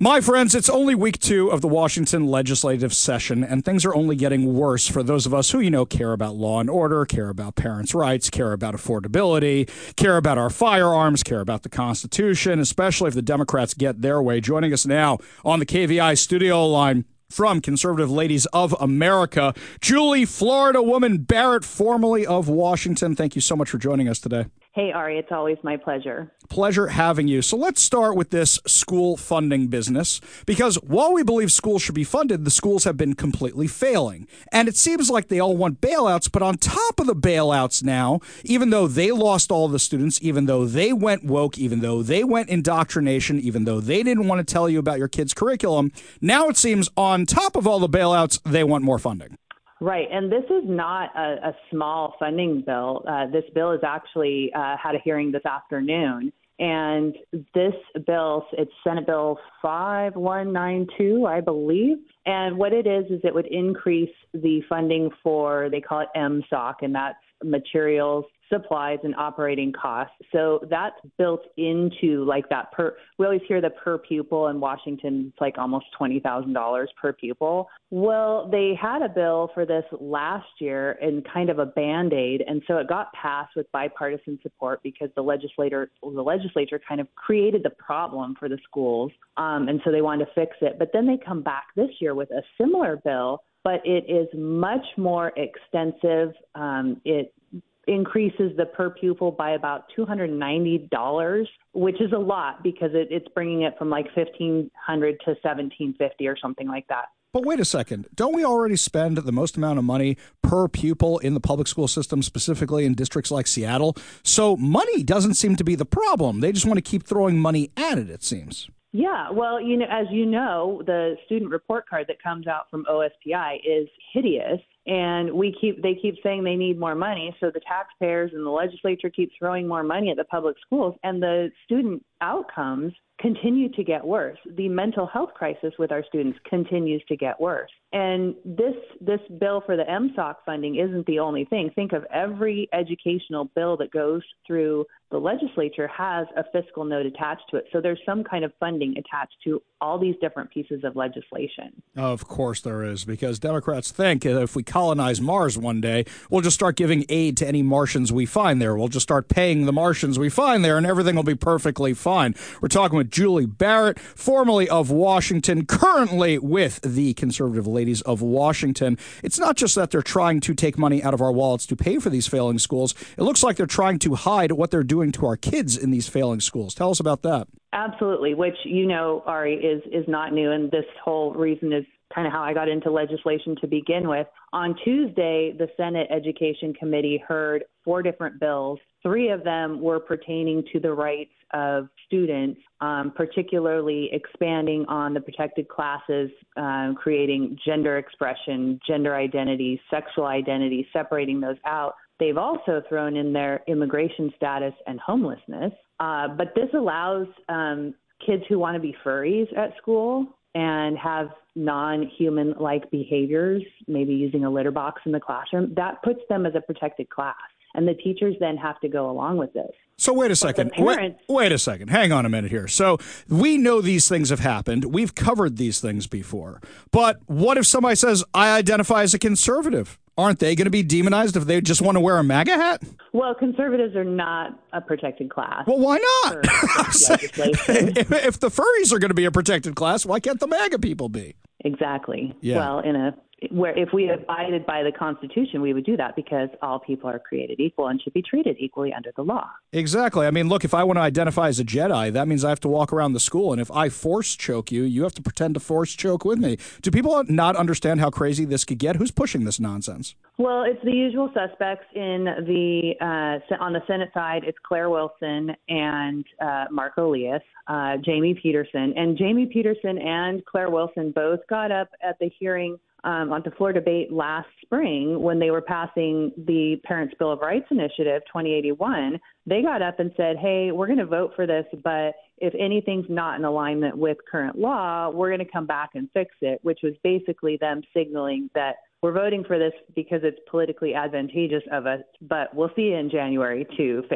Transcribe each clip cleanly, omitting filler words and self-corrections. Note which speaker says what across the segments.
Speaker 1: My friends, it's only week 2 of the Washington legislative session, and things are only getting worse for those of us who, care about law and order, care about parents' rights, care about affordability, care about our firearms, care about the Constitution, especially if the Democrats get their way. Joining us now on the KVI studio line from Conservative Ladies of America, Julie Florida Woman Barrett, formerly of Washington. Thank you so much for joining us today.
Speaker 2: Hey, Ari, it's always my pleasure.
Speaker 1: Pleasure having you. So let's start with this school funding business, because while we believe schools should be funded, the schools have been completely failing. And it seems like they all want bailouts, but on top of the bailouts now, even though they lost all the students, even though they went woke, even though they went indoctrination, even though they didn't want to tell you about your kid's curriculum, now it seems on top of all the bailouts, they want more funding.
Speaker 2: Right. And this is not a small funding bill. This bill is actually had a hearing this afternoon. And this bill, it's Senate Bill 5192, I believe. And what it is it would increase the funding for, they call it MSOC, and that's materials, supplies, and operating costs. So that's built into like that we always hear the per pupil in Washington, it's like almost $20,000 per pupil. Well, they had a bill for this last year and kind of a Band-Aid. And so it got passed with bipartisan support because the legislature kind of created the problem for the schools. And so they wanted to fix it. But then they come back this year with a similar bill, but it is much more extensive. It increases the per pupil by about $290, which is a lot because it's bringing it from like $1,500 to $1,750 or something like that.
Speaker 1: But wait a second. Don't we already spend the most amount of money per pupil in the public school system, specifically in districts like Seattle? So money doesn't seem to be the problem. They just want to keep throwing money at it, it seems.
Speaker 2: Yeah, well, as you know, the student report card that comes out from OSPI is hideous, and they keep saying they need more money, so the taxpayers and the legislature keep throwing more money at the public schools, and the student outcomes continue to get worse. The mental health crisis with our students continues to get worse. And this bill for the MSOC funding isn't the only thing. Think of every educational bill that goes through the legislature has a fiscal note attached to it. So there's some kind of funding attached to all these different pieces of legislation.
Speaker 1: Of course there is, because Democrats think if we colonize Mars one day, we'll just start giving aid to any Martians we find there. We'll just start paying the Martians we find there, and everything will be perfectly fine. We're talking with Julie Barrett, formerly of Washington, currently with the Conservative Ladies of Washington. It's not just that they're trying to take money out of our wallets to pay for these failing schools. It looks like they're trying to hide what they're doing to our kids in these failing schools. Tell us about that.
Speaker 2: Absolutely, which, Ari, is not new. And this whole reason is kind of how I got into legislation to begin with. On Tuesday, the Senate Education Committee heard 4 different bills. 3 of them were pertaining to the rights of students, particularly expanding on the protected classes, creating gender expression, gender identity, sexual identity, separating those out. They've also thrown in their immigration status and homelessness. But this allows kids who want to be furries at school and have non-human-like behaviors, maybe using a litter box in the classroom, that puts them as a protected class. And the teachers then have to go along with this.
Speaker 1: So wait a second. Wait a second. Hang on a minute here. So we know these things have happened. We've covered these things before. But what if somebody says, I identify as a conservative? Aren't they going to be demonized if they just want to wear a MAGA hat?
Speaker 2: Well, conservatives are not a protected class.
Speaker 1: Well, why not? If the furries are going to be a protected class, why can't the MAGA people be?
Speaker 2: Exactly.
Speaker 1: Yeah.
Speaker 2: Well, where if we abided by the Constitution, we would do that because all people are created equal and should be treated equally under the law.
Speaker 1: Exactly. I mean, look, if I want to identify as a Jedi, that means I have to walk around the school, and if I force choke you, you have to pretend to force choke with me. Do people not understand how crazy this could get? Who's pushing this nonsense?
Speaker 2: Well, it's the usual suspects in on the Senate side. It's Claire Wilson and Marco Elias, Jamie Peterson. And Jamie Peterson and Claire Wilson both got up at the hearing on the floor debate last spring when they were passing the Parents' Bill of Rights Initiative 2081. They got up and said, hey, we're going to vote for this, but if anything's not in alignment with current law, we're going to come back and fix it, which was basically them signaling that we're voting for this because it's politically advantageous of us, but we'll see you in January to fix it.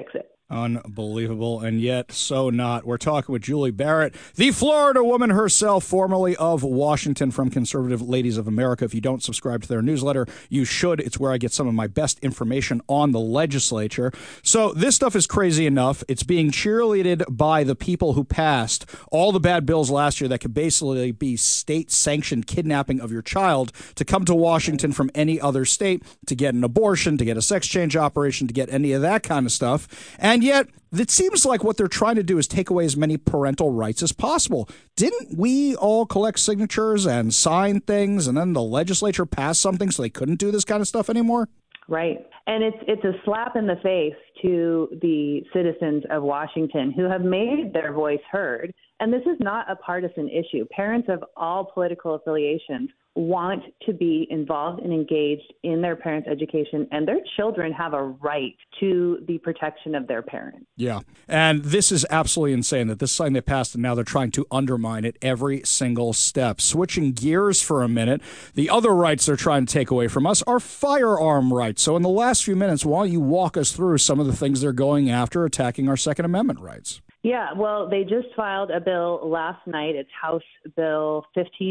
Speaker 1: Unbelievable, and yet so not. We're talking with Julie Barrett, the Florida woman herself, formerly of Washington, from Conservative Ladies of America. If you don't subscribe to their newsletter, you should. It's where I get some of my best information on the legislature. So this stuff is crazy enough. It's being cheerleaded by the people who passed all the bad bills last year that could basically be state-sanctioned kidnapping of your child to come to Washington from any other state to get an abortion, to get a sex change operation, to get any of that kind of stuff. And yet, it seems like what they're trying to do is take away as many parental rights as possible. Didn't we all collect signatures and sign things, and then the legislature passed something so they couldn't do this kind of stuff anymore?
Speaker 2: Right. And it's a slap in the face to the citizens of Washington who have made their voice heard. And this is not a partisan issue. Parents of all political affiliations want to be involved and engaged in their parents' education, and their children have a right to the protection of their parents.
Speaker 1: Yeah. And this is absolutely insane that this sign they passed, and now they're trying to undermine it every single step. Switching gears for a minute, the other rights they're trying to take away from us are firearm rights. So in the last few minutes, why don't you walk us through some of the things they're going after, attacking our Second Amendment rights?
Speaker 2: Yeah, well, they just filed a bill last night. It's House Bill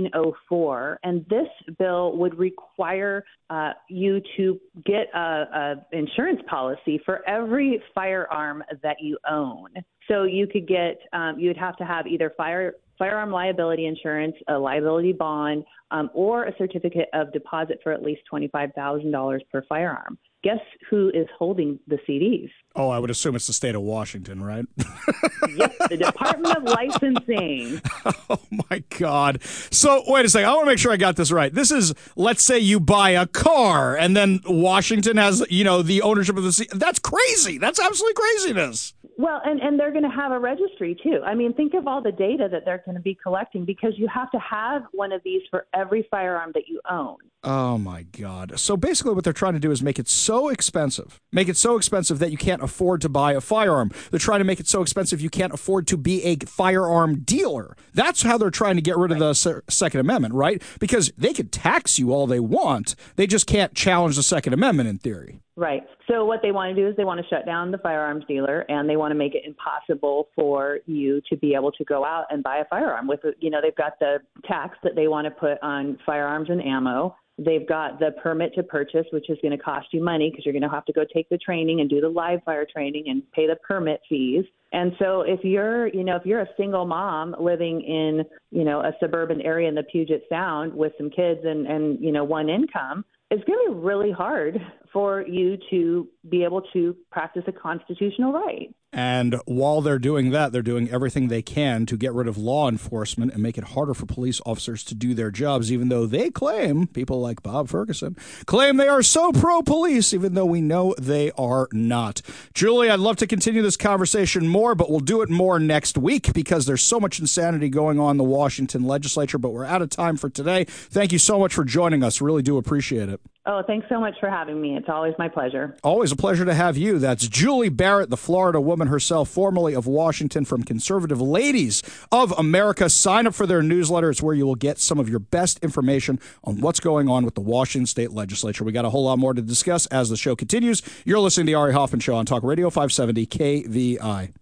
Speaker 2: 1504, and this bill would require you to get a insurance policy for every firearm that you own. So you could get, you'd have to have either firearm liability insurance, a liability bond, or a certificate of deposit for at least $25,000 per firearm. Guess who is holding the CDs?
Speaker 1: Oh, I would assume it's the state of Washington, right?
Speaker 2: Yep, the Department of Licensing.
Speaker 1: Oh, my God. So, wait a second. I want to make sure I got this right. This is, let's say you buy a car, and then Washington has, the ownership of the CD. That's crazy. That's absolute craziness.
Speaker 2: Well, and they're going to have a registry, too. I mean, think of all the data that they're going to be collecting, because you have to have one of these for every firearm that you own.
Speaker 1: Oh, my God. So basically what they're trying to do is make it so expensive that you can't afford to buy a firearm. They're trying to make it so expensive you can't afford to be a firearm dealer. That's how they're trying to get rid of the Second Amendment, right? Because they could tax you all they want. They just can't challenge the Second Amendment in theory.
Speaker 2: Right. So what they want to do is they want to shut down the firearms dealer, and they want to make it impossible for you to be able to go out and buy a firearm. They've got the tax that they want to put on firearms and ammo. They've got the permit to purchase, which is going to cost you money because you're going to have to go take the training and do the live fire training and pay the permit fees. And so if you're a single mom living in, a suburban area in the Puget Sound with some kids and one income, it's going to be really hard for you to be able to practice a constitutional right.
Speaker 1: And while they're doing that, they're doing everything they can to get rid of law enforcement and make it harder for police officers to do their jobs, even though they claim, people like Bob Ferguson, claim they are so pro-police, even though we know they are not. Julie, I'd love to continue this conversation more, but we'll do it more next week because there's so much insanity going on in the Washington legislature, but we're out of time for today. Thank you so much for joining us. Really do appreciate it.
Speaker 2: Oh, thanks so much for having me. It's always my pleasure.
Speaker 1: Always a pleasure to have you. That's Julie Barrett, the Florida woman herself, formerly of Washington, from Conservative Ladies of America. Sign up for their newsletter. It's where you will get some of your best information on what's going on with the Washington State Legislature. We got a whole lot more to discuss as the show continues. You're listening to the Ari Hoffman Show on Talk Radio 570 KVI.